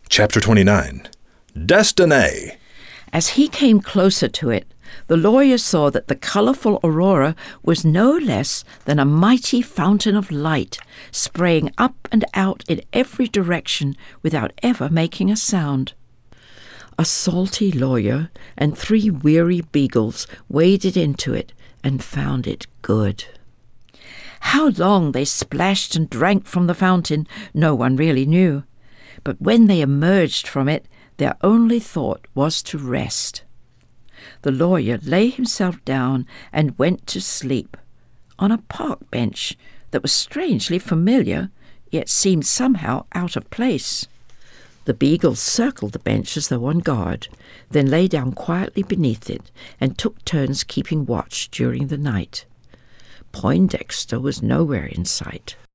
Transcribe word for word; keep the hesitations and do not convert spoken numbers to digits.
Chapter twenty-nine. Destiny. As he came closer to it, the lawyer saw that the colorful aurora was no less than a mighty fountain of light, spraying up and out in every direction without ever making a sound. A salty lawyer and three weary beagles waded into it and found it good. How long they splashed and drank from the fountain, no one really knew. But when they emerged from it, their only thought was to rest. The lawyer lay himself down and went to sleep on a park bench that was strangely familiar, yet seemed somehow out of place. The beagles circled the bench as though on guard, then lay down quietly beneath it and took turns keeping watch during the night. Poindexter was nowhere in sight.